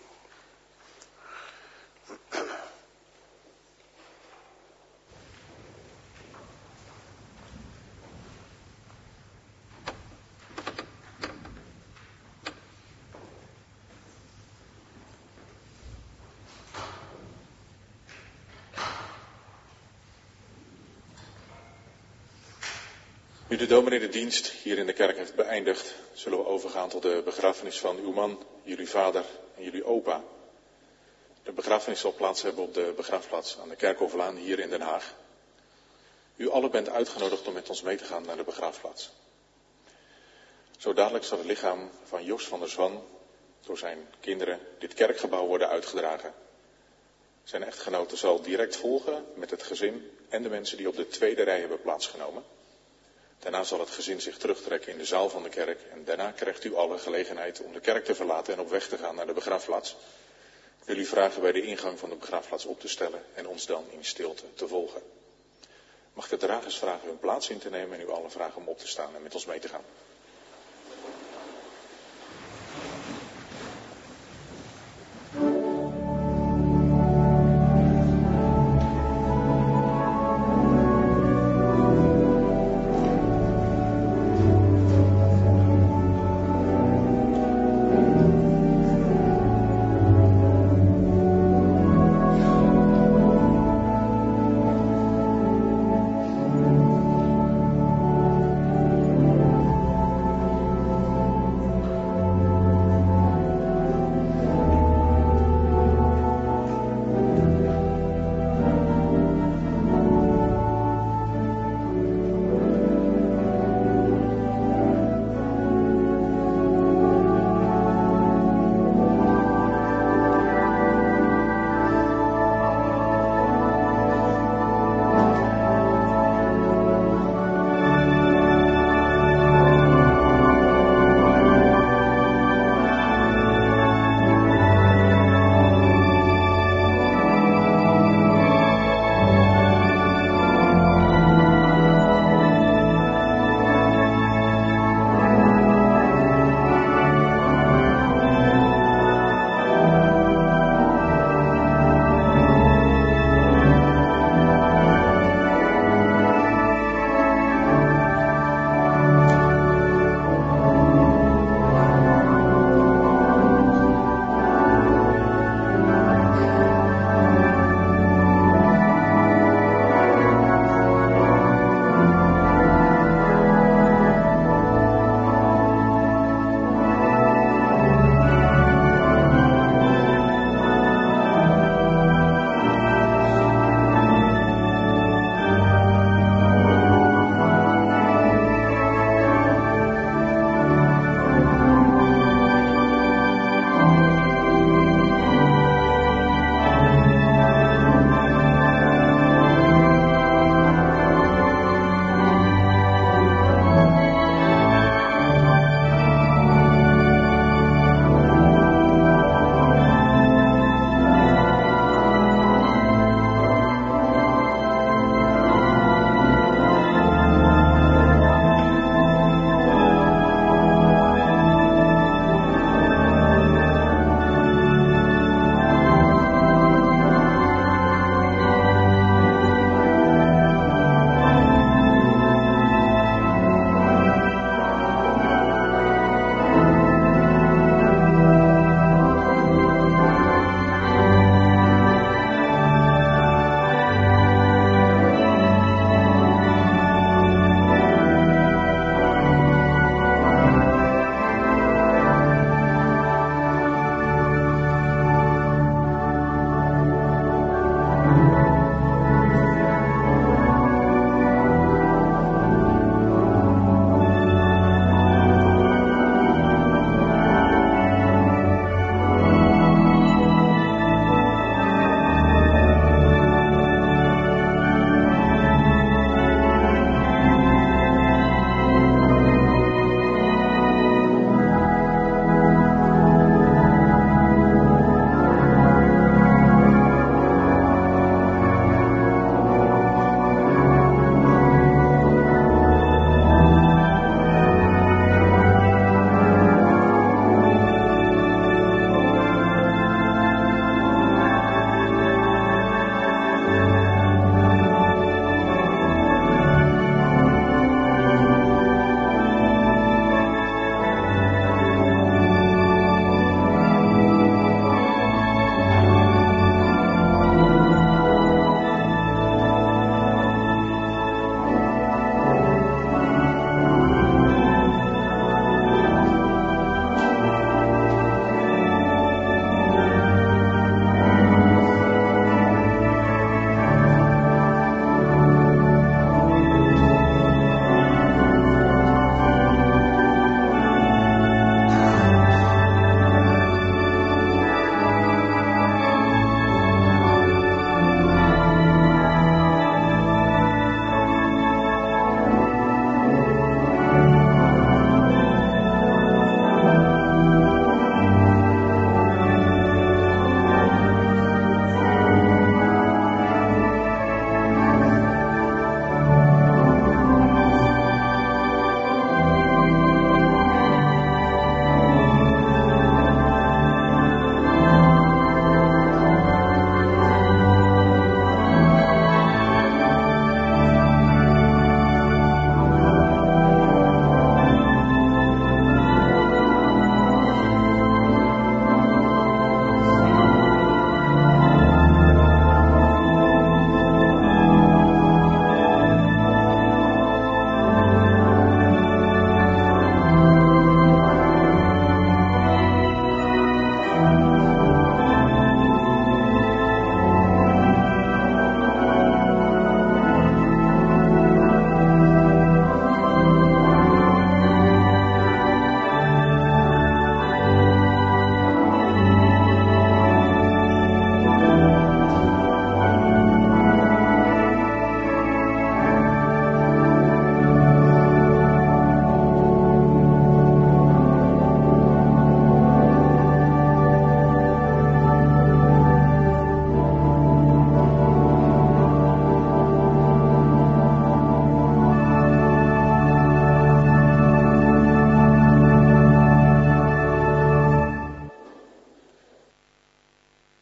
Nu de dominee de dienst hier in de kerk heeft beëindigd, zullen we overgaan tot de begrafenis van uw man, jullie vader en jullie opa. De begrafenis zal plaats hebben op de begraafplaats aan de Kerkhoflaan hier in Den Haag. U allen bent uitgenodigd om met ons mee te gaan naar de begraafplaats. Zo dadelijk zal het lichaam van Jos van der Zwan door zijn kinderen dit kerkgebouw worden uitgedragen. Zijn echtgenote zal direct volgen met het gezin en de mensen die op de tweede rij hebben plaatsgenomen. Daarna zal het gezin zich terugtrekken in de zaal van de kerk en daarna krijgt u alle gelegenheid om de kerk te verlaten en op weg te gaan naar de begraafplaats. Ik wil u vragen bij de ingang van de begraafplaats op te stellen en ons dan in stilte te volgen. Mag de dragers vragen hun plaats in te nemen en u allen vragen om op te staan en met ons mee te gaan.